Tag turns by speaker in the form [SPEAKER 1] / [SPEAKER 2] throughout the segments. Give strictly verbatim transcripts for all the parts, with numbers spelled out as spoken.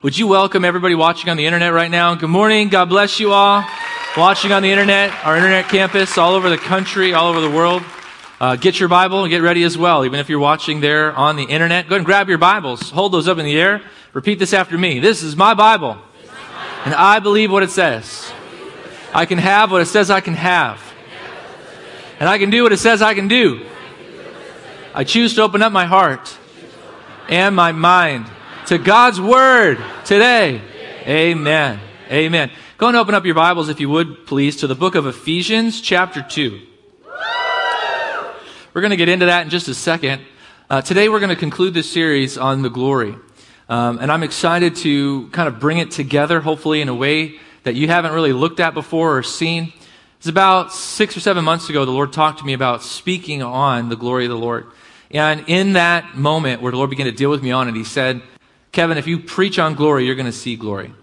[SPEAKER 1] Would you welcome everybody watching on the internet right now? Good morning. God bless you all. Watching on the internet, our internet campus, all over the country, all over the world. Uh, get your Bible and get ready as well. Even if you're watching there on the internet, go ahead and grab your Bibles. Hold those up in the air. Repeat this after me. This is my Bible, and I believe what it says. I can have what it says I can have, and I can do what it says I can do. I choose to open up my heart and my mind to God's Word today. Amen. Amen. Go and open up your Bibles, if you would, please, to the book of Ephesians, chapter two. We're going to get into that in just a second. Uh, today we're going to conclude this series on the glory. Um, and I'm excited to kind of bring it together, hopefully in a way that you haven't really looked at before or seen. It's about six or seven months ago, the Lord talked to me about speaking on the glory of the Lord. And in that moment where the Lord began to deal with me on it, He said, Kevin, if you preach on glory, you're going to see glory.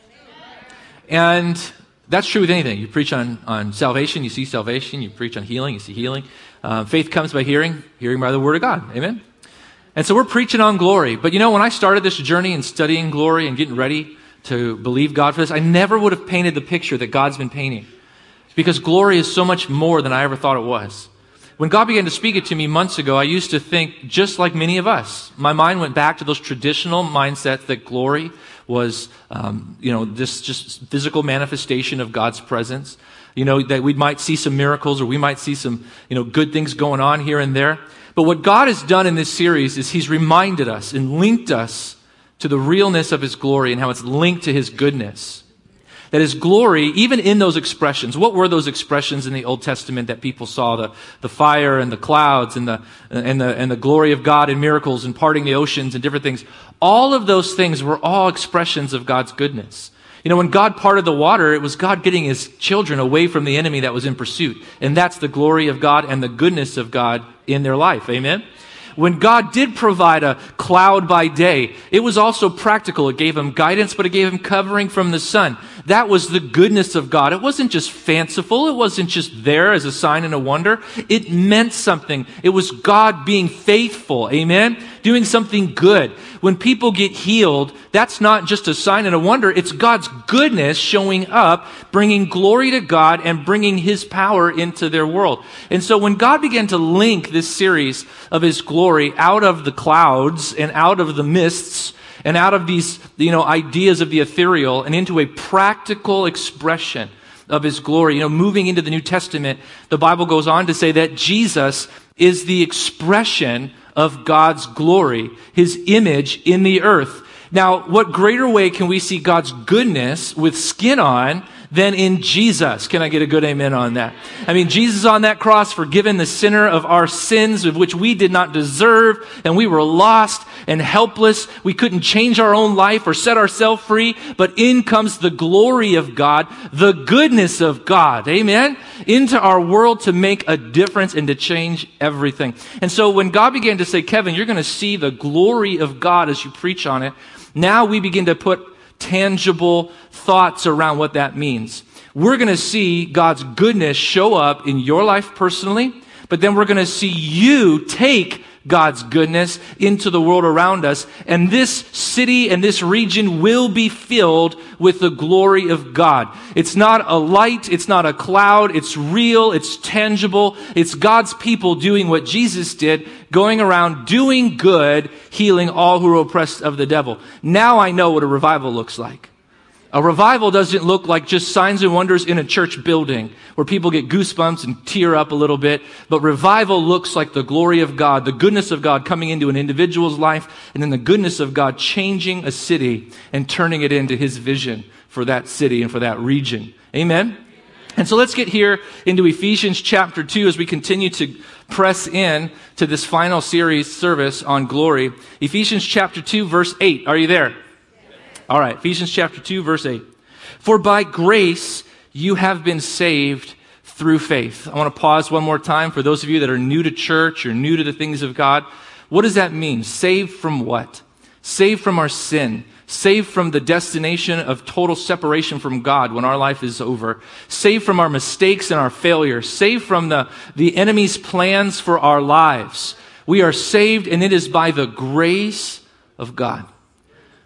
[SPEAKER 1] And that's true with anything. You preach on, on salvation, you see salvation. You preach on healing, you see healing. Uh, faith comes by hearing, hearing by the Word of God. Amen? And so we're preaching on glory. But you know, when I started this journey in studying glory and getting ready to believe God for this, I never would have painted the picture that God's been painting. Because glory is so much more than I ever thought it was. When God began to speak it to me months ago, I used to think just like many of us. My mind went back to those traditional mindsets that glory was, um, you know, this just physical manifestation of God's presence. You know, that we might see some miracles or we might see some, you know, good things going on here and there. But what God has done in this series is He's reminded us and linked us to the realness of His glory and how it's linked to His goodness. That His glory, even in those expressions, what were those expressions in the Old Testament that people saw? The, the fire and the clouds and the, and the, and the glory of God and miracles and parting the oceans and different things. All of those things were all expressions of God's goodness. You know, when God parted the water, it was God getting His children away from the enemy that was in pursuit. And that's the glory of God and the goodness of God in their life. Amen? When God did provide a cloud by day, it was also practical. It gave Him guidance, but it gave Him covering from the sun. That was the goodness of God. It wasn't just fanciful. It wasn't just there as a sign and a wonder. It meant something. It was God being faithful. Amen? Doing something good. When people get healed, that's not just a sign and a wonder. It's God's goodness showing up, bringing glory to God and bringing His power into their world. And so when God began to link this series of His glory out of the clouds and out of the mists and out of these, you know, ideas of the ethereal and into a practical expression of His glory, you know, moving into the New Testament, the Bible goes on to say that Jesus is the expression of God's glory, His image in the earth. Now, what greater way can we see God's goodness with skin on than in Jesus? Can I get a good amen on that? I mean, Jesus on that cross forgiven the sinner of our sins, of which we did not deserve, and we were lost and helpless. We couldn't change our own life or set ourselves free, but in comes the glory of God, the goodness of God, amen, into our world to make a difference and to change everything. And so when God began to say, Kevin, you're going to see the glory of God as you preach on it, now we begin to put tangible thoughts around what that means. We're going to see God's goodness show up in your life personally, but then we're going to see you take God's goodness into the world around us. And this city and this region will be filled with the glory of God. It's not a light. It's not a cloud. It's real. It's tangible. It's God's people doing what Jesus did, going around doing good, healing all who are oppressed of the devil. Now I know what a revival looks like. A revival doesn't look like just signs and wonders in a church building where people get goosebumps and tear up a little bit. But revival looks like the glory of God, the goodness of God coming into an individual's life, and then the goodness of God changing a city and turning it into His vision for that city and for that region. Amen? And so let's get here into Ephesians chapter two as we continue to press in to this final series service on glory. Ephesians chapter two, verse eight. Are you there? All right, Ephesians chapter two, verse eight. For by grace you have been saved through faith. I want to pause one more time for those of you that are new to church or new to the things of God. What does that mean? Saved from what? Saved from our sin. Saved from the destination of total separation from God when our life is over. Saved from our mistakes and our failures. Saved from the, the enemy's plans for our lives. We are saved, and it is by the grace of God.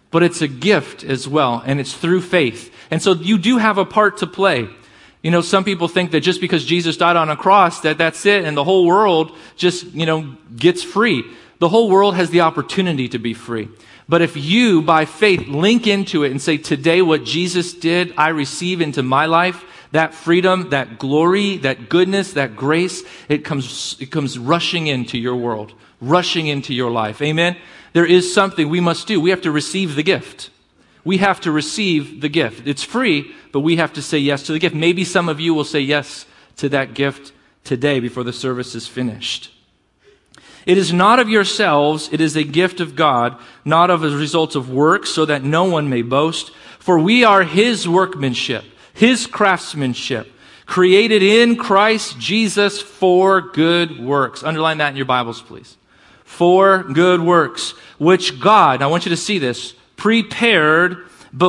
[SPEAKER 1] but it's a gift as well, and it's through faith. And so you do have a part to play. You know, some people think that just because Jesus died on a cross, that that's it, and the whole world just, you know, gets free. The whole world has the opportunity to be free. But if you, by faith, link into it and say, today what Jesus did, I receive into my life, that freedom, that glory, that goodness, that grace, it comes, it comes rushing into your world, rushing into your life. Amen? There is something we must do. We have to receive the gift. We have to receive the gift. It's free, but we have to say yes to the gift. Maybe some of you will say yes to that gift today before the service is finished. It is not of yourselves, it is a gift of God, not of a result of works, so that no one may boast. For we are His workmanship, His craftsmanship, created in Christ Jesus for good works. Underline that in your Bibles, please. For good works, which God, I want you to see this, prepared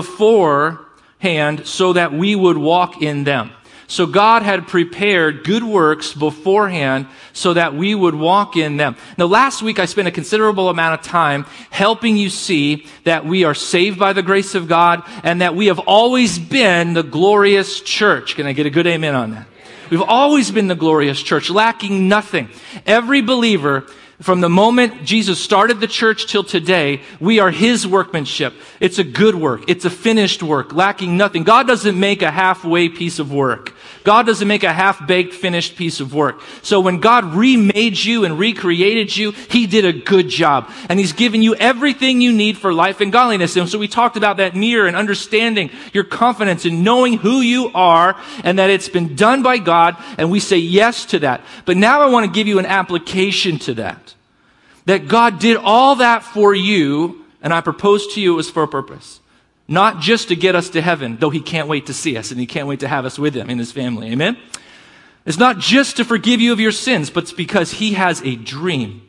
[SPEAKER 1] beforehand so that we would walk in them. So God had prepared good works beforehand so that we would walk in them. Now, last week I spent a considerable amount of time helping you see that we are saved by the grace of God and that we have always been the glorious church. Can I get a good amen on that? We've always been the glorious church, lacking nothing. Every believer, from the moment Jesus started the church till today, we are His workmanship. It's a good work. It's a finished work, lacking nothing. God doesn't make a halfway piece of work. God doesn't make a half-baked, finished piece of work. So when God remade you and recreated you, He did a good job. And He's given you everything you need for life and godliness. And so we talked about that mirror and understanding your confidence in knowing who you are and that it's been done by God, and we say yes to that. But now I want to give you an application to that. That God did all that for you, and I propose to you it was for a purpose. Not just to get us to heaven, though He can't wait to see us, and He can't wait to have us with Him in His family. Amen? It's not just to forgive you of your sins, but it's because He has a dream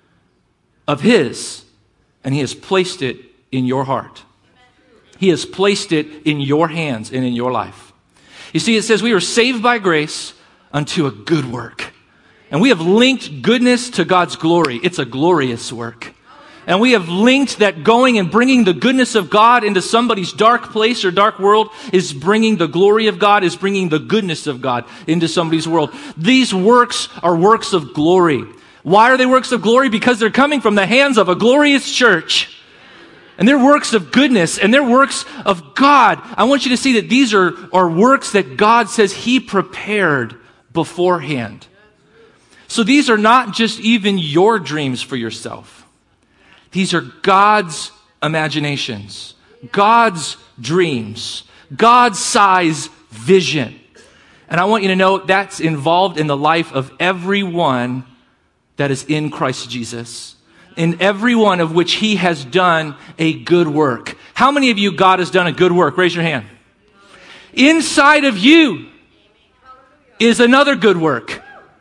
[SPEAKER 1] of His, and He has placed it in your heart. He has placed it in your hands and in your life. You see, it says we are saved by grace unto a good work. And we have linked goodness to God's glory. It's a glorious work. And we have linked that going and bringing the goodness of God into somebody's dark place or dark world is bringing the glory of God, is bringing the goodness of God into somebody's world. These works are works of glory. Why are they works of glory? Because they're coming from the hands of a glorious church. And they're works of goodness, and they're works of God. I want you to see that these are, are works that God says He prepared beforehand. So these are not just even your dreams for yourself. These are God's imaginations, God's dreams, God's size vision. And I want you to know that's involved in the life of everyone that is in Christ Jesus. In every one of which He has done a good work. How many of you God has done a good work? Raise your hand. Inside of you is another good work.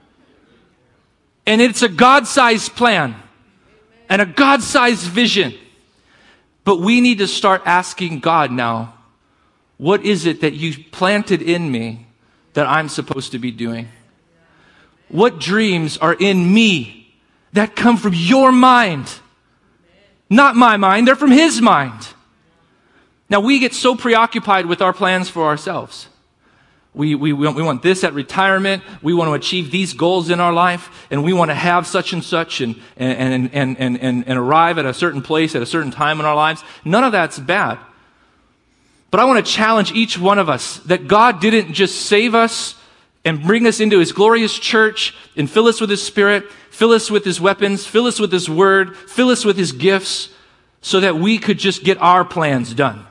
[SPEAKER 1] And it's a God-sized plan and a God-sized vision. But we need to start asking God now, what is it that you planted in me that I'm supposed to be doing? What dreams are in me that come from your mind? Not my mind, they're from His mind. Now we get so preoccupied with our plans for ourselves. We, we, we want this at retirement. We want to achieve these goals in our life. And we want to have such and such and, and, and, and, and, and arrive at a certain place at a certain time in our lives. None of that's bad. But I want to challenge each one of us that God didn't just save us and bring us into His glorious church and fill us with His Spirit, fill us with His weapons, fill us with His Word, fill us with His gifts so that we could just get our plans done.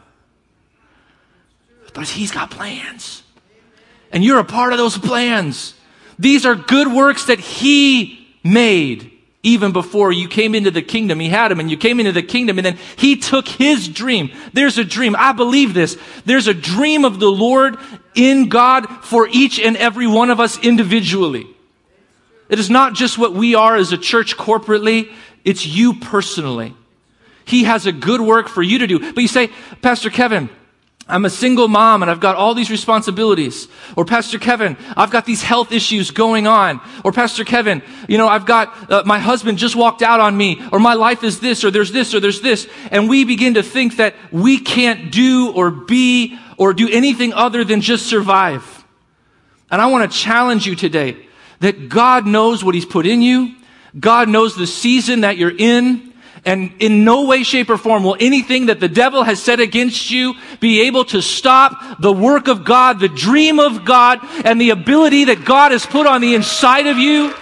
[SPEAKER 1] But He's got plans. And you're a part of those plans. These are good works that He made even before you came into the kingdom. He had them and you came into the kingdom and then He took His dream. There's a dream. I believe this. There's a dream of the Lord in God for each and every one of us individually. It is not just what we are as a church corporately. It's you personally. He has a good work for you to do. But you say, Pastor Kevin, I'm a single mom and I've got all these responsibilities. Or Pastor Kevin, I've got these health issues going on. Or Pastor Kevin, you know, I've got, uh, my husband just walked out on me. Or my life is this, or there's this, or there's this. And we begin to think that we can't do or be or do anything other than just survive. And I want to challenge you today that God knows what He's put in you. God knows the season that you're in. And in no way, shape, or form will anything that the devil has said against you be able to stop the work of God, the dream of God, and the ability that God has put on the inside of you.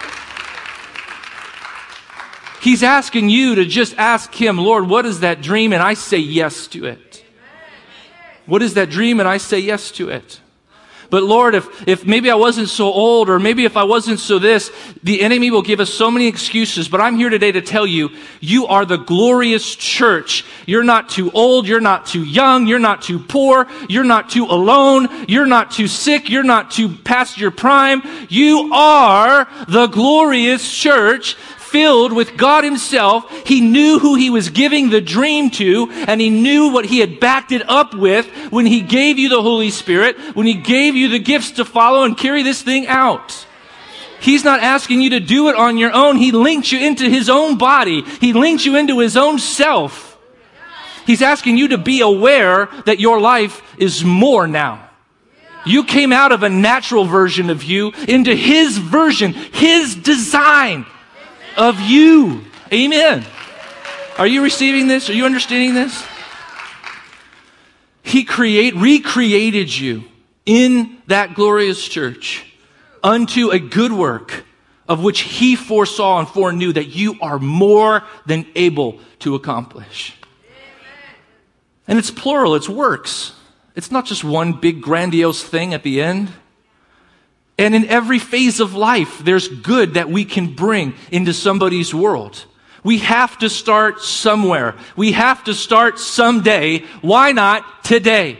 [SPEAKER 1] He's asking you to just ask Him, Lord, what is that dream? And I say yes to it. What is that dream? And I say yes to it. But Lord, if, if maybe I wasn't so old, or maybe if I wasn't so this, the enemy will give us so many excuses. But I'm here today to tell you, you are the glorious church. You're not too old. You're not too young. You're not too poor. You're not too alone. You're not too sick. You're not too past your prime. You are the glorious church, filled with God Himself. He knew who He was giving the dream to, and He knew what He had backed it up with when He gave you the Holy Spirit, when He gave you the gifts to follow and carry this thing out. He's not asking you to do it on your own. He linked you into His own body. He linked you into His own self. He's asking you to be aware that your life is more now. You came out of a natural version of you into His version, His design of you. Amen. Are you receiving this? Are you understanding this? He create, recreated you in that glorious church unto a good work of which He foresaw and foreknew that you are more than able to accomplish. And it's plural, it's works. It's not just one big grandiose thing at the end. And in every phase of life, there's good that we can bring into somebody's world. We have to start somewhere. We have to start someday. Why not today?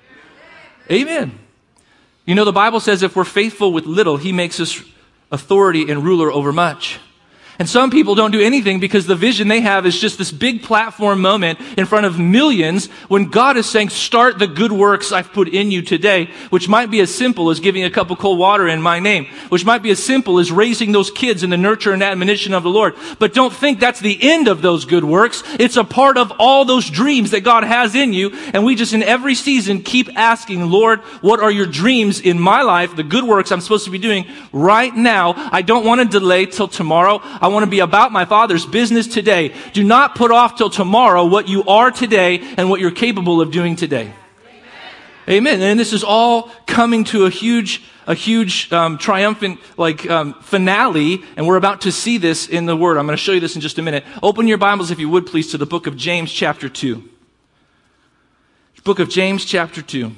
[SPEAKER 1] Amen. You know, the Bible says if we're faithful with little, He makes us authority and ruler over much. And some people don't do anything because the vision they have is just this big platform moment in front of millions when God is saying, start the good works I've put in you today, which might be as simple as giving a cup of cold water in my name, which might be as simple as raising those kids in the nurture and admonition of the Lord. But don't think that's the end of those good works. It's a part of all those dreams that God has in you. And we just in every season keep asking, Lord, what are your dreams in my life, the good works I'm supposed to be doing right now? I don't want to delay till tomorrow. I want to be about my Father's business today. Do not put off till tomorrow what you are today and what you're capable of doing today. Amen. Amen. And this is all coming to a huge, a huge um, triumphant like um, finale, and we're about to see this in the Word. I'm going to show you this in just a minute. Open your Bibles, if you would, please, to the book of James, chapter two. Book of James, chapter two.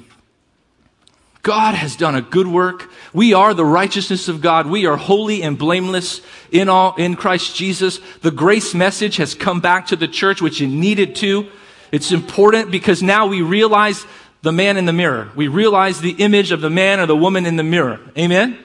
[SPEAKER 1] God has done a good work. We are the righteousness of God. We are holy and blameless in all in Christ Jesus. The grace message has come back to the church, which it needed to. It's important because now we realize the man in the mirror. We realize the image of the man or the woman in the mirror. Amen?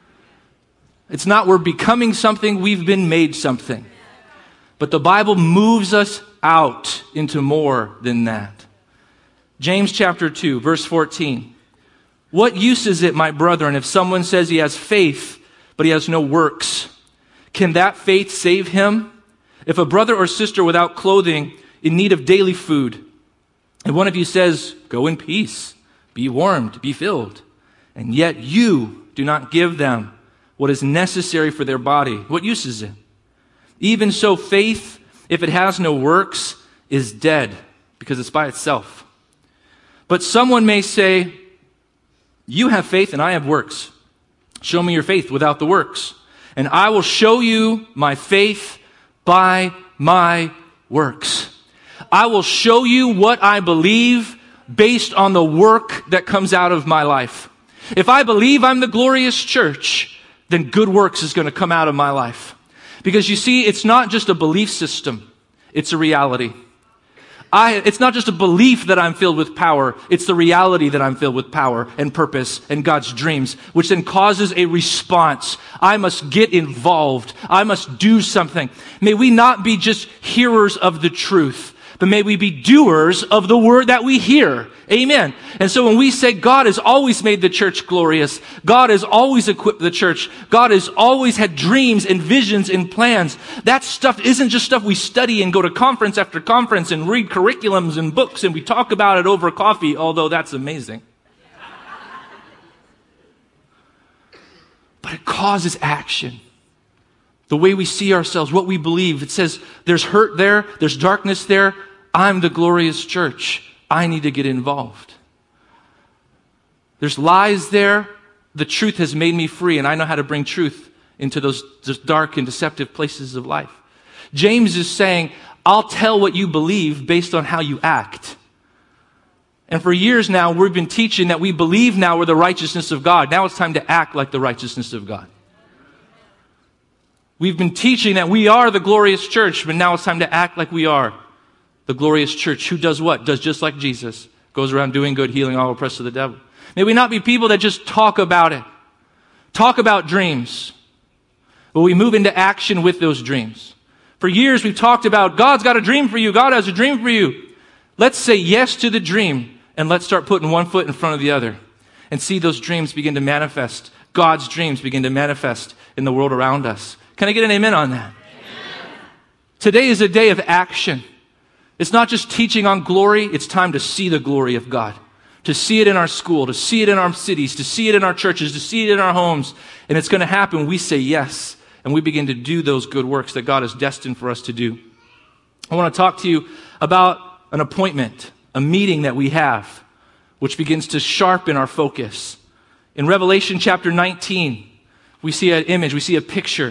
[SPEAKER 1] It's not we're becoming something, we've been made something. But the Bible moves us out into more than that. James chapter two, verse fourteen. What use is it, my brethren, if someone says he has faith, but he has no works? Can that faith save him? If a brother or sister without clothing, in need of daily food, and one of you says, go in peace, be warmed, be filled, and yet you do not give them what is necessary for their body, what use is it? Even so, faith, if it has no works, is dead, because it's by itself. But someone may say, you have faith and I have works. Show me your faith without the works, and I will show you my faith by my works. I will show you what I believe based on the work that comes out of my life. If I believe I'm the glorious church, then good works is going to come out of my life. Because you see, it's not just a belief system, it's a reality. I, it's not just a belief that I'm filled with power. It's the reality that I'm filled with power and purpose and God's dreams, which then causes a response. I must get involved. I must do something. May we not be just hearers of the truth, but may we be doers of the word that we hear. Amen. And so when we say God has always made the church glorious, God has always equipped the church, God has always had dreams and visions and plans, that stuff isn't just stuff we study and go to conference after conference and read curriculums and books and we talk about it over coffee, although that's amazing. But it causes action. The way we see ourselves, what we believe. It says there's hurt there, there's darkness there. I'm the glorious church. I need to get involved. There's lies there. The truth has made me free, and I know how to bring truth into those, those dark and deceptive places of life. James is saying, I'll tell what you believe based on how you act. And for years now, we've been teaching that we believe now we're the righteousness of God. Now it's time to act like the righteousness of God. We've been teaching that we are the glorious church, but now it's time to act like we are the glorious church. Who does what? Does just like Jesus. Goes around doing good, healing all oppressed of the devil. May we not be people that just talk about it. Talk about dreams. But we move into action with those dreams. For years we've talked about God's got a dream for you. God has a dream for you. Let's say yes to the dream and let's start putting one foot in front of the other and see those dreams begin to manifest. God's dreams begin to manifest in the world around us. Can I get an amen on that? Amen. Today is a day of action. It's not just teaching on glory. It's time to see the glory of God. To see it in our school, to see it in our cities, to see it in our churches, to see it in our homes. And it's going to happen when we say yes. And we begin to do those good works that God has destined for us to do. I want to talk to you about an appointment, a meeting that we have, which begins to sharpen our focus. In Revelation chapter nineteen, we see an image, we see a picture.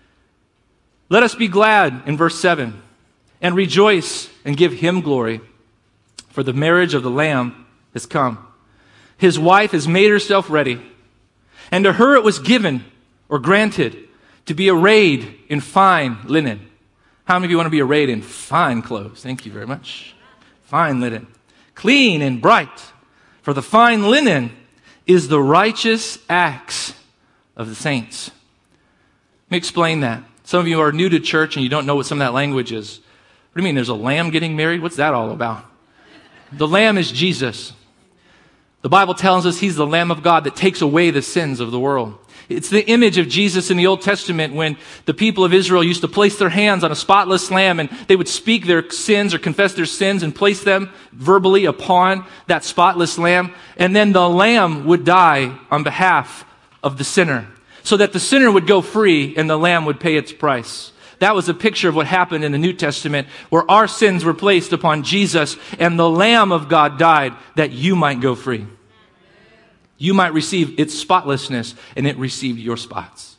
[SPEAKER 1] Let us be glad, in verse seven, and rejoice and give him glory, for the marriage of the Lamb has come. His wife has made herself ready, and to her it was given or granted to be arrayed in fine linen. How many of you want to be arrayed in fine clothes? Thank you very much. Fine linen. Clean and bright, for the fine linen is the righteous acts of the saints. Let me explain that. Some of you are new to church and you don't know what some of that language is. What do you mean there's a lamb getting married? What's that all about? The lamb is Jesus. The Bible tells us he's the Lamb of God that takes away the sins of the world. It's the image of Jesus in the Old Testament when the people of Israel used to place their hands on a spotless lamb and they would speak their sins or confess their sins and place them verbally upon that spotless lamb. And then the lamb would die on behalf of the sinner, so that the sinner would go free and the lamb would pay its price. That was a picture of what happened in the New Testament, where our sins were placed upon Jesus and the Lamb of God died that you might go free. You might receive its spotlessness and it received your spots.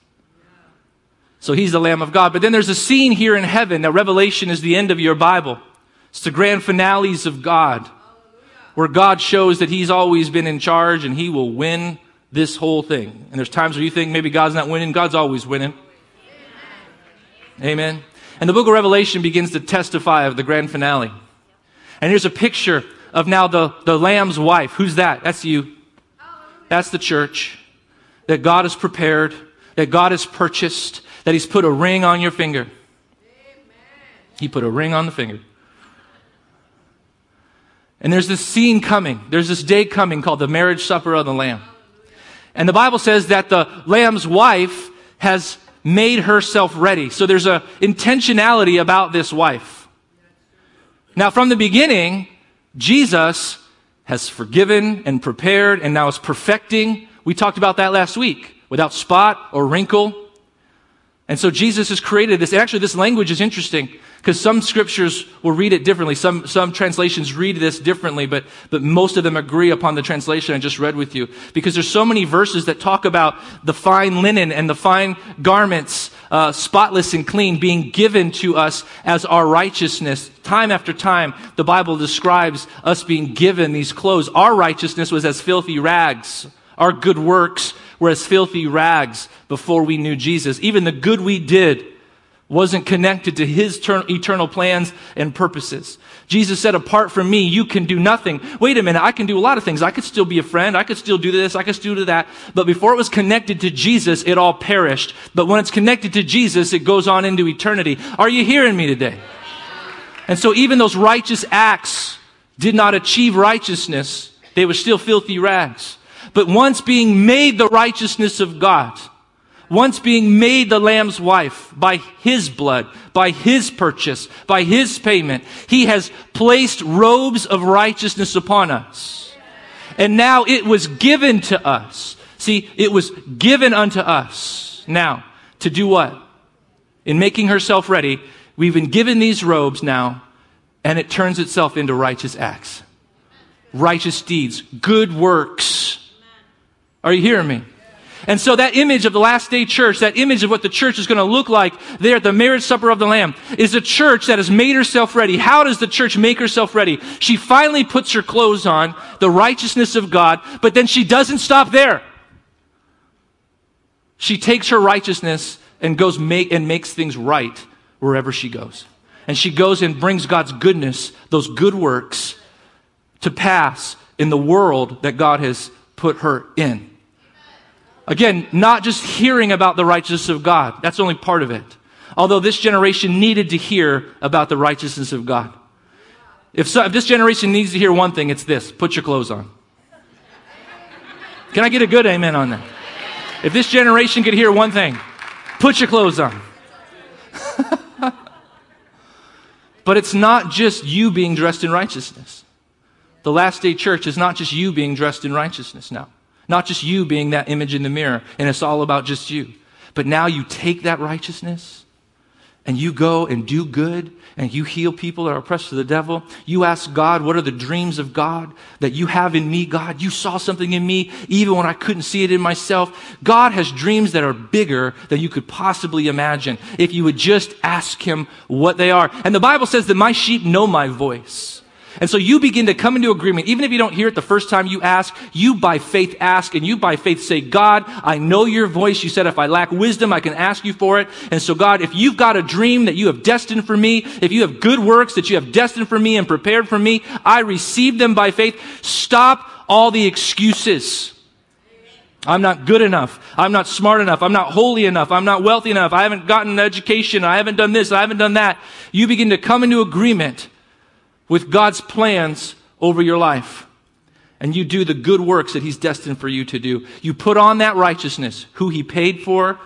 [SPEAKER 1] So he's the Lamb of God. But then there's a scene here in heaven. Now Revelation is the end of your Bible. It's the grand finales of God, where God shows that he's always been in charge and he will win this whole thing. And there's times where you think maybe God's not winning. God's always winning. Amen. And the book of Revelation begins to testify of the grand finale. And here's a picture of now the, the Lamb's wife. Who's that? That's you. That's the church that God has prepared, that God has purchased, that he's put a ring on your finger. He put a ring on the finger. And there's this scene coming. There's this day coming called the marriage supper of the Lamb. And the Bible says that the Lamb's wife has made herself ready. So there's a intentionality about this wife. Now from the beginning, Jesus has forgiven and prepared and now is perfecting. We talked about that last week. Without spot or wrinkle. And so Jesus has created this. Actually, this language is interesting because some scriptures will read it differently. Some, some translations read this differently, but, but most of them agree upon the translation I just read with you. Because there's so many verses that talk about the fine linen and the fine garments, uh, spotless and clean, being given to us as our righteousness. Time after time, the Bible describes us being given these clothes. Our righteousness was as filthy rags. Our good works were as filthy rags before we knew Jesus. Even the good we did wasn't connected to his eternal plans and purposes. Jesus said, apart from me, you can do nothing. Wait a minute, I can do a lot of things. I could still be a friend. I could still do this. I could still do that. But before it was connected to Jesus, it all perished. But when it's connected to Jesus, it goes on into eternity. Are you hearing me today? And so even those righteous acts did not achieve righteousness. They were still filthy rags. But once being made the righteousness of God, once being made the Lamb's wife by His blood, by His purchase, by His payment, He has placed robes of righteousness upon us. And now it was given to us. See, it was given unto us now to do what? In making herself ready, we've been given these robes now, and it turns itself into righteous acts, righteous deeds, good works. Are you hearing me? And so that image of the last day church, that image of what the church is going to look like there at the marriage supper of the Lamb, is a church that has made herself ready. How does the church make herself ready? She finally puts her clothes on, the righteousness of God, but then she doesn't stop there. She takes her righteousness and goes make and makes things right wherever she goes. And she goes and brings God's goodness, those good works, to pass in the world that God has put her in. Again, not just hearing about the righteousness of God. That's only part of it. Although this generation needed to hear about the righteousness of God. If, so, if this generation needs to hear one thing, it's this: put your clothes on. Can I get a good amen on that? If this generation could hear one thing, put your clothes on. But it's not just you being dressed in righteousness. The last day church is not just you being dressed in righteousness now. Not just you being that image in the mirror, and it's all about just you. But now you take that righteousness, and you go and do good, and you heal people that are oppressed to the devil. You ask God, what are the dreams of God that you have in me, God? You saw something in me even when I couldn't see it in myself. God has dreams that are bigger than you could possibly imagine if you would just ask Him what they are. And the Bible says that my sheep know my voice. And so you begin to come into agreement. Even if you don't hear it the first time you ask, you by faith ask, and you by faith say, God, I know your voice. You said if I lack wisdom, I can ask you for it. And so God, if you've got a dream that you have destined for me, if you have good works that you have destined for me and prepared for me, I receive them by faith. Stop all the excuses. I'm not good enough. I'm not smart enough. I'm not holy enough. I'm not wealthy enough. I haven't gotten an education. I haven't done this. I haven't done that. You begin to come into agreement with God's plans over your life. And you do the good works that He's destined for you to do. You put on that righteousness, who He paid for.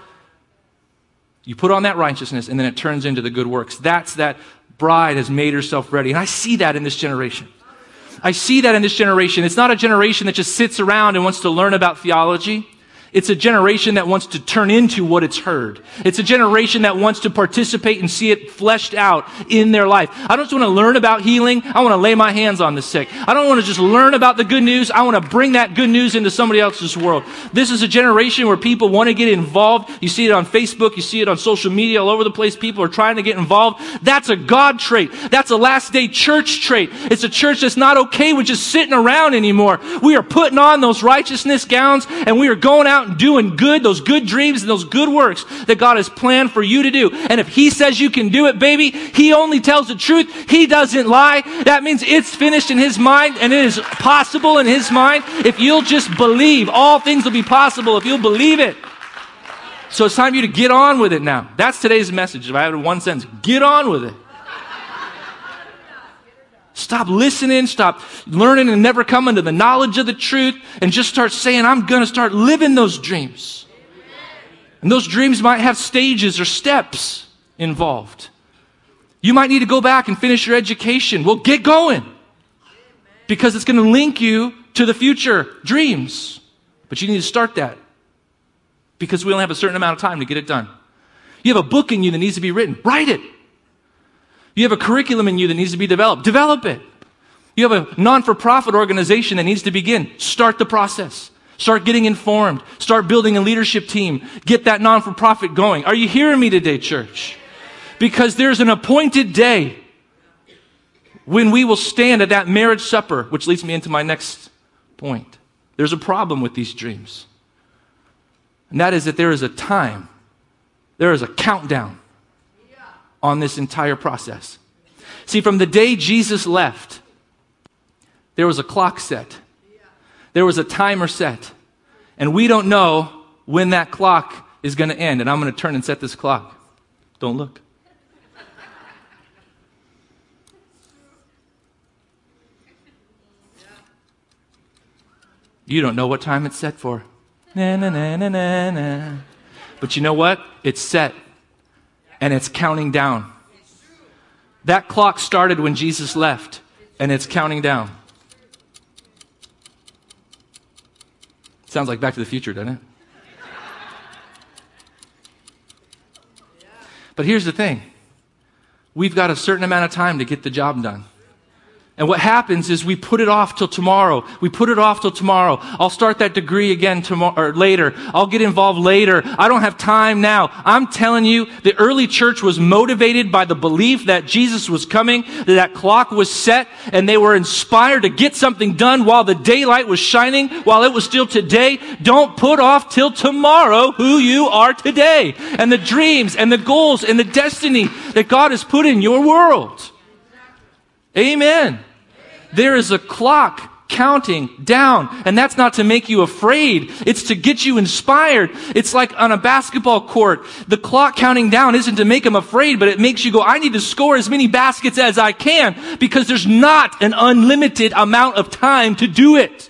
[SPEAKER 1] You put on that righteousness, and then it turns into the good works. That's that bride has made herself ready. And I see that in this generation. I see that in this generation. It's not a generation that just sits around and wants to learn about theology. It's a generation that wants to turn into what it's heard. It's a generation that wants to participate and see it fleshed out in their life. I don't just want to learn about healing. I want to lay my hands on the sick. I don't want to just learn about the good news. I want to bring that good news into somebody else's world. This is a generation where people want to get involved. You see it on Facebook. You see it on social media all over the place. People are trying to get involved. That's a God trait. That's a last day church trait. It's a church that's not okay with just sitting around anymore. We are putting on those righteousness gowns, and we are going out and doing good, those good dreams and those good works that God has planned for you to do. And if He says you can do it, baby, He only tells the truth. He doesn't lie. That means it's finished in His mind, and it is possible in His mind. If you'll just believe, all things will be possible if you'll believe it. So it's time for you to get on with it now. That's today's message. If I had one sentence, get on with it. Stop listening, stop learning and never coming to the knowledge of the truth, and just start saying, I'm going to start living those dreams. And those dreams might have stages or steps involved. You might need to go back and finish your education. Well, get going. Because it's going to link you to the future dreams. But you need to start that. Because we only have a certain amount of time to get it done. You have a book in you that needs to be written. Write it. You have a curriculum in you that needs to be developed. Develop it. You have a non-for-profit organization that needs to begin. Start the process. Start getting informed. Start building a leadership team. Get that non-for-profit going. Are you hearing me today, church? Because there's an appointed day when we will stand at that marriage supper, which leads me into my next point. There's a problem with these dreams. And that is that there is a time. There is a countdown on this entire process. See, from the day Jesus left, there was a clock set. There was a timer set. And we don't know when that clock is going to end. And I'm going to turn and set this clock. Don't look. You don't know what time it's set for. Na, na, na, na, na, na. But you know what? It's set. And it's counting down. That clock started when Jesus left. And it's counting down. Sounds like Back to the Future, doesn't it? But here's the thing. We've got a certain amount of time to get the job done. And what happens is we put it off till tomorrow. We put it off till tomorrow. I'll start that degree again tomorrow or later. I'll get involved later. I don't have time now. I'm telling you, the early church was motivated by the belief that Jesus was coming, that that clock was set, and they were inspired to get something done while the daylight was shining, while it was still today. Don't put off till tomorrow who you are today, and the dreams and the goals and the destiny that God has put in your world. Amen. There is a clock counting down, and that's not to make you afraid. It's to get you inspired. It's like on a basketball court. The clock counting down isn't to make them afraid, but it makes you go, I need to score as many baskets as I can, because there's not an unlimited amount of time to do it.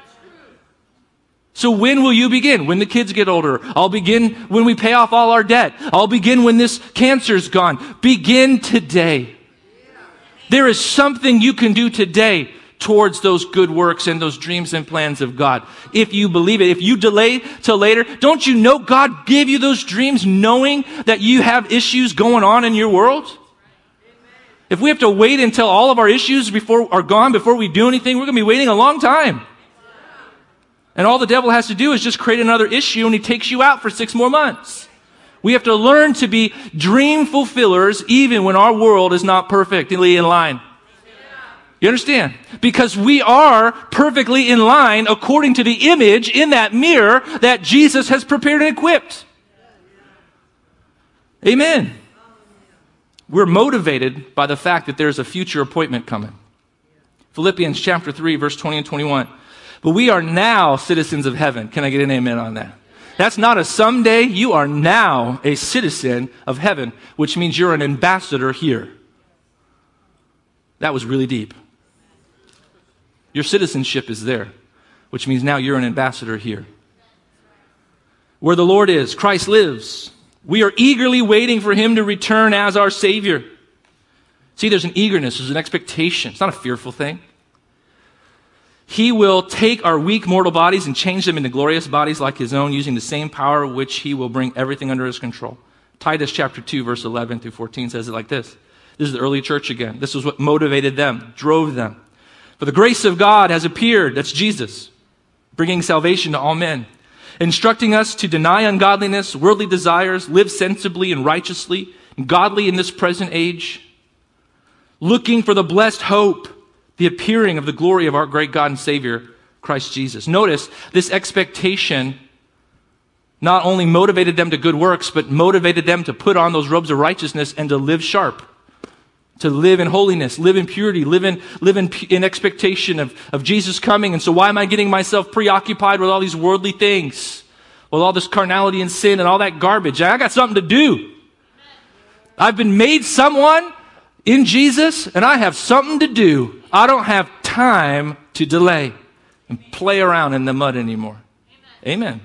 [SPEAKER 1] So when will you begin? When the kids get older. I'll begin when we pay off all our debt. I'll begin when this cancer's gone. Begin today. There is something you can do today towards those good works and those dreams and plans of God. If you believe it, if you delay till later, don't you know God gave you those dreams knowing that you have issues going on in your world? If we have to wait until all of our issues before are gone before we do anything, we're going to be waiting a long time. And all the devil has to do is just create another issue, and he takes you out for six more months. We have to learn to be dream fulfillers even when our world is not perfectly in line. You understand? Because we are perfectly in line according to the image in that mirror that Jesus has prepared and equipped. Amen. We're motivated by the fact that there's a future appointment coming. Philippians chapter three, verse twenty and twenty-one. But we are now citizens of heaven. Can I get an amen on that? That's not a someday. You are now a citizen of heaven, which means you're an ambassador here. That was really deep. Your citizenship is there, which means now you're an ambassador here. Where the Lord is, Christ lives. We are eagerly waiting for him to return as our Savior. See, there's an eagerness, there's an expectation. It's not a fearful thing. He will take our weak mortal bodies and change them into glorious bodies like his own, using the same power which he will bring everything under his control. Titus chapter two, verse eleven through fourteen says it like this. This is the early church again. This is what motivated them, drove them. For the grace of God has appeared, that's Jesus, bringing salvation to all men, instructing us to deny ungodliness, worldly desires, live sensibly and righteously, and godly in this present age, looking for the blessed hope, the appearing of the glory of our great God and Savior, Christ Jesus. Notice, this expectation not only motivated them to good works, but motivated them to put on those robes of righteousness and to live sharp, to live in holiness, live in purity, live in, live in, in expectation of, of Jesus coming. And so why am I getting myself preoccupied with all these worldly things, with all this carnality and sin and all that garbage? I got something to do. I've been made someone in Jesus, and I have something to do. I don't have time to delay and play around in the mud anymore. Amen. Amen.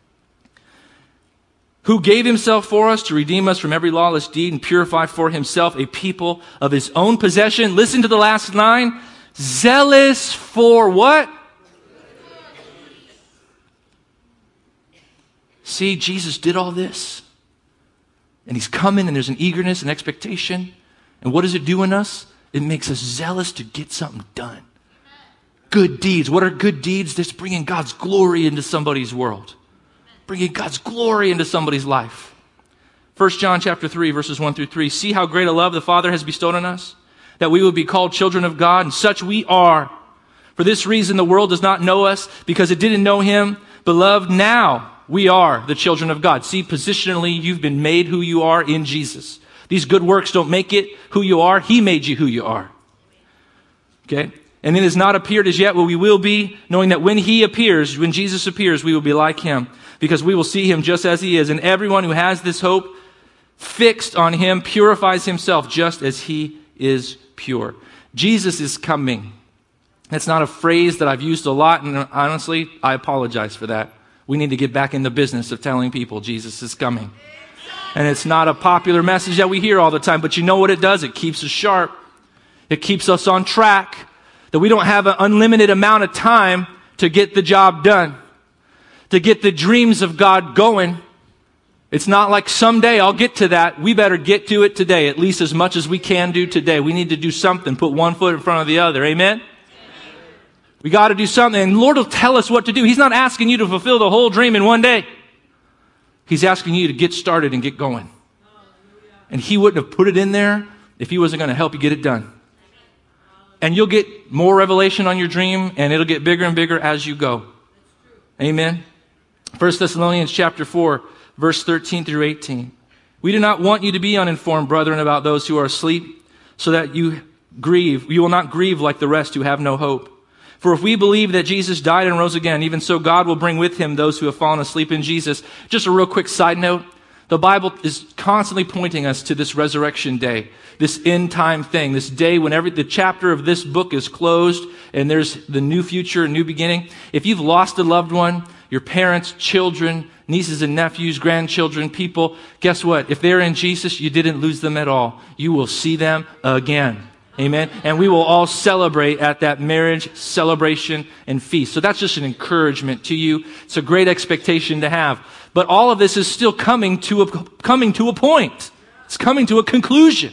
[SPEAKER 1] Who gave himself for us to redeem us from every lawless deed and purify for himself a people of his own possession. Listen to the last line. Zealous for what? See, Jesus did all this. And he's coming, and there's an eagerness and expectation. And what does it do in us? It makes us zealous to get something done. Good deeds. What are good deeds? That's bringing God's glory into somebody's world. Bringing God's glory into somebody's life. First John chapter three, verses one through three. See how great a love the Father has bestowed on us, that we would be called children of God, and such we are. For this reason the world does not know us, because it didn't know him. Beloved, now we are the children of God. See, positionally, you've been made who you are in Jesus. These good works don't make it who you are. He made you who you are. Okay? And it has not appeared as yet what we will be, knowing that when he appears, when Jesus appears, we will be like him, because we will see him just as he is. And everyone who has this hope fixed on him purifies himself just as he is pure. Jesus is coming. That's not a phrase that I've used a lot, and honestly, I apologize for that. We need to get back in the business of telling people Jesus is coming. And it's not a popular message that we hear all the time, but you know what it does? It keeps us sharp. It keeps us on track, that we don't have an unlimited amount of time to get the job done, to get the dreams of God going. It's not like someday I'll get to that. We better get to it today, at least as much as we can do today. We need to do something, put one foot in front of the other. Amen? We got to do something, and the Lord will tell us what to do. He's not asking you to fulfill the whole dream in one day. He's asking you to get started and get going. And He wouldn't have put it in there if He wasn't going to help you get it done. And you'll get more revelation on your dream, and it'll get bigger and bigger as you go. Amen? First Thessalonians chapter four, verse thirteen through eighteen. We do not want you to be uninformed, brethren, about those who are asleep, so that you grieve. You will not grieve like the rest who have no hope. For if we believe that Jesus died and rose again, even so God will bring with Him those who have fallen asleep in Jesus. Just a real quick side note. The Bible is constantly pointing us to this resurrection day, this end time thing, this day when every, the chapter of this book is closed and there's the new future, new beginning. If you've lost a loved one, your parents, children, nieces and nephews, grandchildren, people, guess what? If they're in Jesus, you didn't lose them at all. You will see them again. Amen. And we will all celebrate at that marriage celebration and feast. So that's just an encouragement to you. It's a great expectation to have. But all of this is still coming to a, coming to a point. It's coming to a conclusion.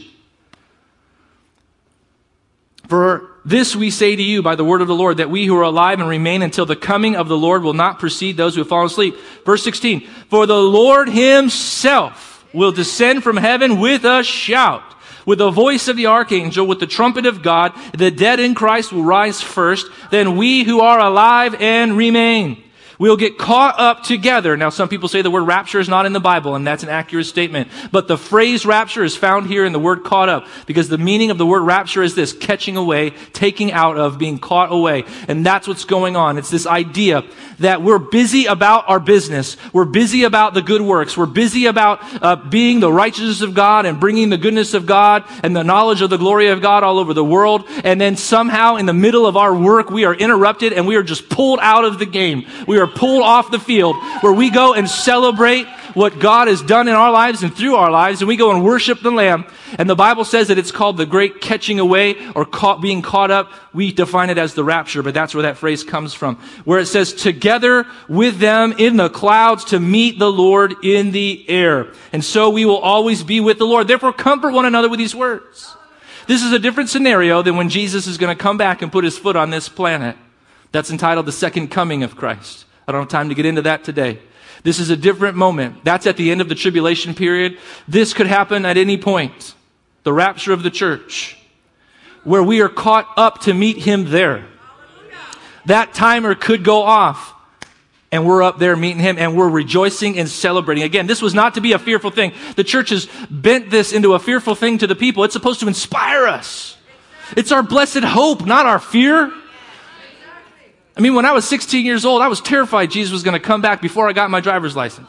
[SPEAKER 1] For this we say to you by the word of the Lord, that we who are alive and remain until the coming of the Lord will not precede those who have fallen asleep. Verse sixteen, for the Lord Himself will descend from heaven with a shout, with the voice of the archangel, with the trumpet of God. The dead in Christ will rise first. Then we who are alive and remain, we'll get caught up together. Now, some people say the word rapture is not in the Bible, and that's an accurate statement. But the phrase rapture is found here in the word caught up, because the meaning of the word rapture is this: catching away, taking out of, being caught away. And that's what's going on. It's this idea that we're busy about our business. We're busy about the good works. We're busy about uh, being the righteousness of God and bringing the goodness of God and the knowledge of the glory of God all over the world. And then somehow in the middle of our work, we are interrupted and we are just pulled out of the game. We are pulled off the field, where we go and celebrate what God has done in our lives and through our lives, and we go and worship the Lamb. And the Bible says that it's called the great catching away, or caught, being caught up. We define it as the rapture, but that's where that phrase comes from, where it says together with them in the clouds to meet the Lord in the air. And so we will always be with the Lord. Therefore, comfort one another with these words. This is a different scenario than when Jesus is going to come back and put His foot on this planet. That's entitled the second coming of Christ. I don't have time to get into that today. This is a different moment. That's at the end of the tribulation period. This could happen at any point. The rapture of the church, where we are caught up to meet Him there. That timer could go off, and we're up there meeting Him, and we're rejoicing and celebrating. Again, this was not to be a fearful thing. The church has bent this into a fearful thing to the people. It's supposed to inspire us. It's our blessed hope, not our fear. I mean, when I was sixteen years old, I was terrified Jesus was going to come back before I got my driver's license.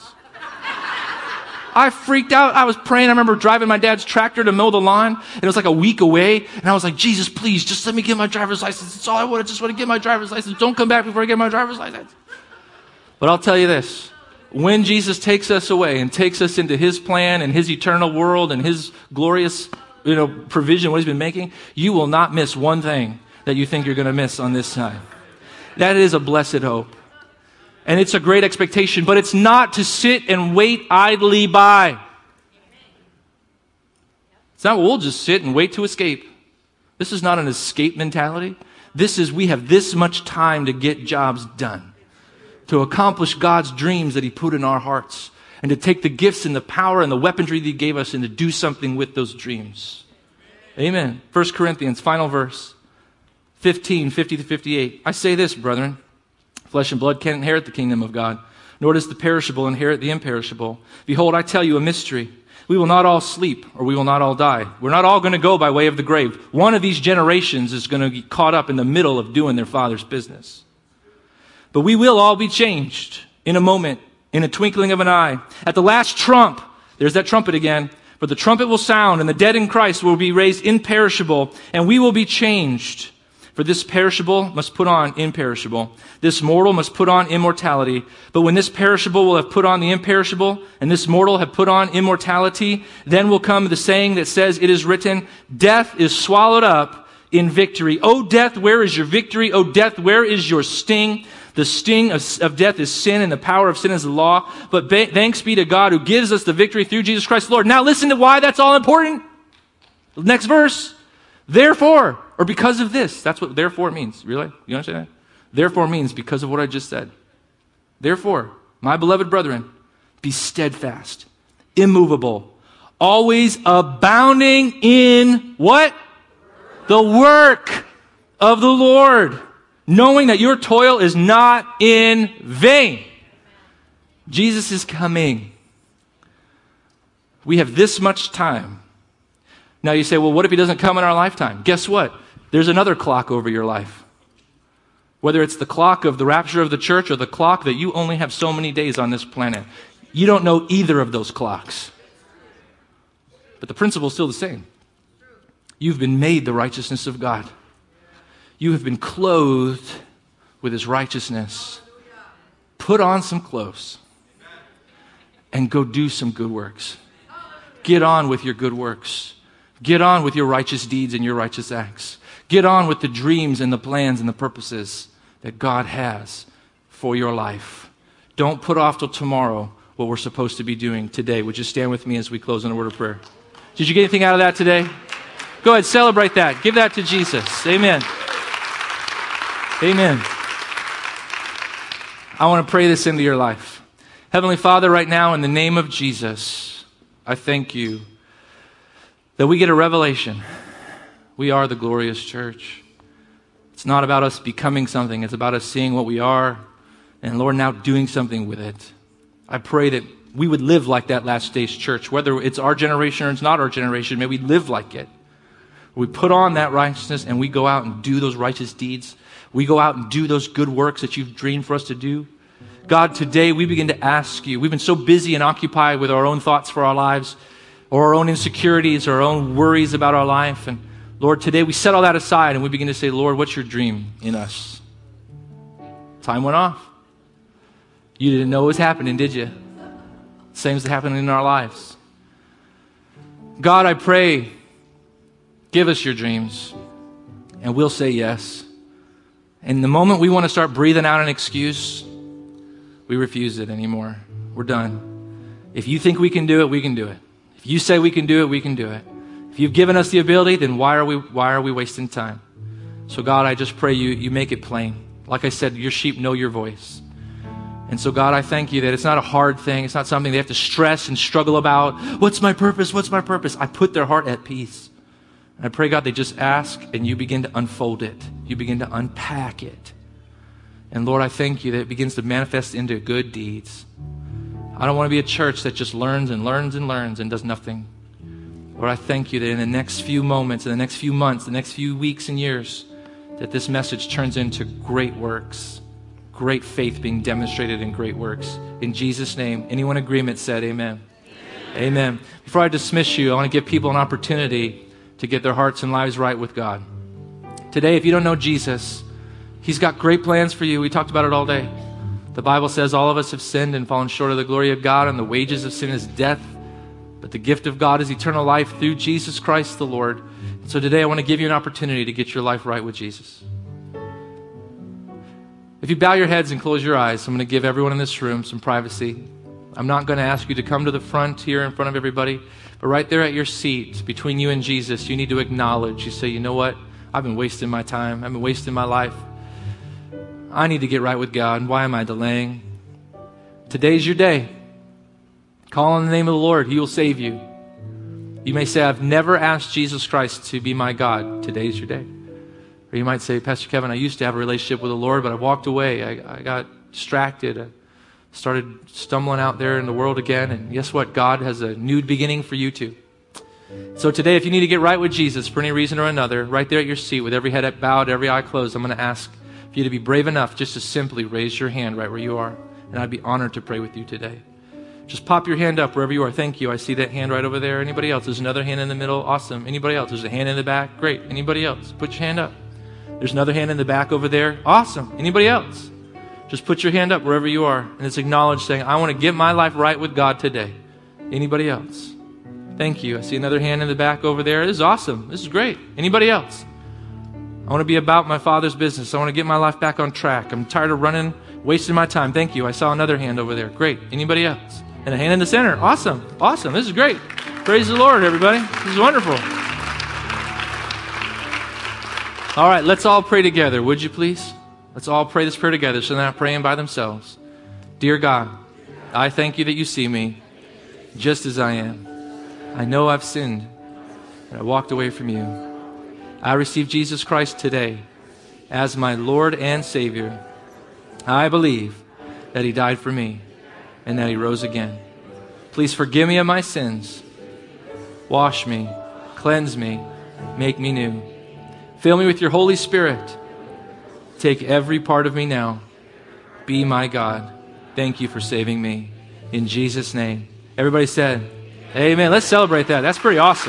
[SPEAKER 1] I freaked out. I was praying. I remember driving my dad's tractor to mow the lawn, and it was like a week away. And I was like, Jesus, please, just let me get my driver's license. That's all I want. I just want to get my driver's license. Don't come back before I get my driver's license. But I'll tell you this. When Jesus takes us away and takes us into His plan and His eternal world and His glorious, you know, provision, what He's been making, you will not miss one thing that you think you're going to miss on this side. That is a blessed hope. And it's a great expectation, but it's not to sit and wait idly by. It's not, we'll just sit and wait to escape. This is not an escape mentality. This is, we have this much time to get jobs done, to accomplish God's dreams that He put in our hearts, and to take the gifts and the power and the weaponry that He gave us and to do something with those dreams. Amen. First Corinthians, final verse. fifteen, fifty to fifty-eight. I say this, brethren, flesh and blood can't inherit the kingdom of God, nor does the perishable inherit the imperishable. Behold, I tell you a mystery. We will not all sleep, or we will not all die. We're not all going to go by way of the grave. One of these generations is going to get caught up in the middle of doing their father's business. But we will all be changed in a moment, in a twinkling of an eye. At the last trump, there's that trumpet again, for the trumpet will sound, and the dead in Christ will be raised imperishable, and we will be changed. For this perishable must put on imperishable. This mortal must put on immortality. But when this perishable will have put on the imperishable, and this mortal have put on immortality, then will come the saying that says, it is written, death is swallowed up in victory. O death, where is your victory? O death, where is your sting? The sting of, of death is sin, and the power of sin is the law. But ba- thanks be to God who gives us the victory through Jesus Christ the Lord. Now listen to why that's all important. Next verse. Therefore, or because of this. That's what therefore means. Really? You understand that? Therefore means because of what I just said. Therefore, my beloved brethren, be steadfast, immovable, always abounding in what? The work of the Lord, knowing that your toil is not in vain. Jesus is coming. We have this much time. Now you say, well, what if he doesn't come in our lifetime? Guess what? There's another clock over your life. Whether it's the clock of the rapture of the church or the clock that you only have so many days on this planet. You don't know either of those clocks. But the principle is still the same. You've been made the righteousness of God. You have been clothed with his righteousness. Put on some clothes and go do some good works. Get on with your good works. Get on with your righteous deeds and your righteous acts. Get on with the dreams and the plans and the purposes that God has for your life. Don't put off till tomorrow what we're supposed to be doing today. Would you stand with me as we close in a word of prayer? Did you get anything out of that today? Go ahead, celebrate that. Give that to Jesus. Amen. Amen. I want to pray this into your life. Heavenly Father, right now, in the name of Jesus, I thank you that we get a revelation. We are the glorious church. It's not about us becoming something. It's about us seeing what we are and, Lord, now doing something with it. I pray that we would live like that last days church, whether it's our generation or it's not our generation. May we live like it. We put on that righteousness and we go out and do those righteous deeds. We go out and do those good works that you've dreamed for us to do. God, today we begin to ask you. We've been so busy and occupied with our own thoughts for our lives, or our own insecurities, or our own worries about our life. And Lord, today we set all that aside and we begin to say, Lord, what's your dream in us? Time went off. You didn't know what was happening, did you? Same as happening in our lives. God, I pray, give us your dreams and we'll say yes. And the moment we want to start breathing out an excuse, we refuse it anymore. We're done. If you think we can do it, we can do it. If you say we can do it, we can do it. If you've given us the ability, then why are we why are we wasting time? So God, I just pray you you make it plain. Like I said, your sheep know your voice. And so God, I thank you that it's not a hard thing. It's not something they have to stress and struggle about. What's my purpose? What's my purpose? I put their heart at peace. And I pray, God, they just ask and you begin to unfold it. You begin to unpack it. And Lord, I thank you that it begins to manifest into good deeds. I don't want to be a church that just learns and learns and learns and does nothing. Lord, I thank you that in the next few moments, in the next few months, the next few weeks and years, that this message turns into great works, great faith being demonstrated in great works. In Jesus' name, anyone in agreement said amen. Amen. Amen. Before I dismiss you, I want to give people an opportunity to get their hearts and lives right with God. Today, if you don't know Jesus, he's got great plans for you. We talked about it all day. The Bible says all of us have sinned and fallen short of the glory of God, and the wages of sin is death. But the gift of God is eternal life through Jesus Christ the Lord. So today I want to give you an opportunity to get your life right with Jesus. If you bow your heads and close your eyes, I'm going to give everyone in this room some privacy. I'm not going to ask you to come to the front here in front of everybody, but right there at your seat, between you and Jesus, you need to acknowledge. You say, you know what? I've been wasting my time. I've been wasting my life. I need to get right with God. Why am I delaying? Today's your day. Call on the name of the Lord. He will save you. You may say, I've never asked Jesus Christ to be my God. Today's your day. Or you might say, Pastor Kevin, I used to have a relationship with the Lord, but I walked away. I, I got distracted. I started stumbling out there in the world again. And guess what? God has a new beginning for you too. So today, if you need to get right with Jesus for any reason or another, right there at your seat with every head bowed, every eye closed, I'm going to ask for you to be brave enough just to simply raise your hand right where you are. And I'd be honored to pray with you today. Just pop your hand up wherever you are. Thank you. I see that hand right over there. Anybody else? There's another hand in the middle. Awesome. Anybody else? There's a hand in the back. Great. Anybody else? Put your hand up. There's another hand in the back over there. Awesome. Anybody else? Just put your hand up wherever you are, and it's acknowledged, saying, I want to get my life right with God today. Anybody else? Thank you. I see another hand in the back over there. This is awesome. This is great. Anybody else? I want to be about my Father's business. I want to get my life back on track. I'm tired of running, wasting my time. Thank you. I saw another hand over there. Great. Anybody else? And a hand in the center. Awesome. Awesome. This is great. Praise the Lord, everybody. This is wonderful. All right, let's all pray together, would you please? Let's all pray this prayer together so they're not praying by themselves. Dear God, I thank you that you see me just as I am. I know I've sinned and I walked away from you. I receive Jesus Christ today as my Lord and Savior. I believe that He died for me and that He rose again. Please forgive me of my sins. Wash me, cleanse me, make me new. Fill me with your Holy Spirit. Take every part of me now. Be my God. Thank you for saving me. In Jesus' name. Everybody said, amen. Let's celebrate that. That's pretty awesome.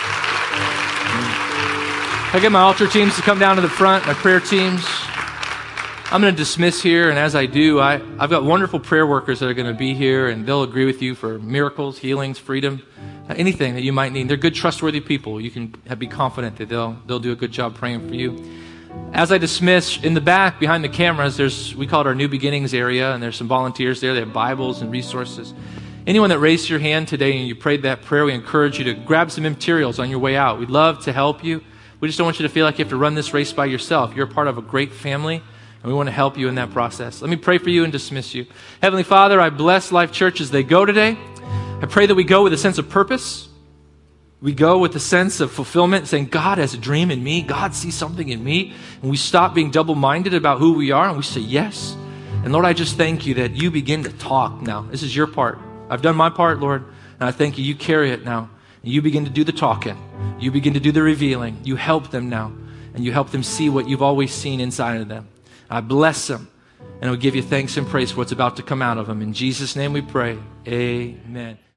[SPEAKER 1] I get my altar teams to come down to the front, my prayer teams. I'm going to dismiss here, and as I do, I, I've got wonderful prayer workers that are going to be here, and they'll agree with you for miracles, healings, freedom, anything that you might need. They're good, trustworthy people. You can have, be confident that they'll they'll do a good job praying for you. As I dismiss, in the back, behind the cameras, there's we call it our New Beginnings area, and there's some volunteers there. They have Bibles and resources. Anyone that raised your hand today and you prayed that prayer, we encourage you to grab some materials on your way out. We'd love to help you. We just don't want you to feel like you have to run this race by yourself. You're a part of a great family, and we want to help you in that process. Let me pray for you and dismiss you. Heavenly Father, I bless Life Church as they go today. I pray that we go with a sense of purpose. We go with a sense of fulfillment, saying, God has a dream in me. God sees something in me. And we stop being double-minded about who we are, and we say yes. And Lord, I just thank you that you begin to talk now. This is your part. I've done my part, Lord, and I thank you. You carry it now. And you begin to do the talking. You begin to do the revealing. You help them now, and you help them see what you've always seen inside of them. I bless them, and I will give you thanks and praise for what's about to come out of them. In Jesus' name we pray. Amen.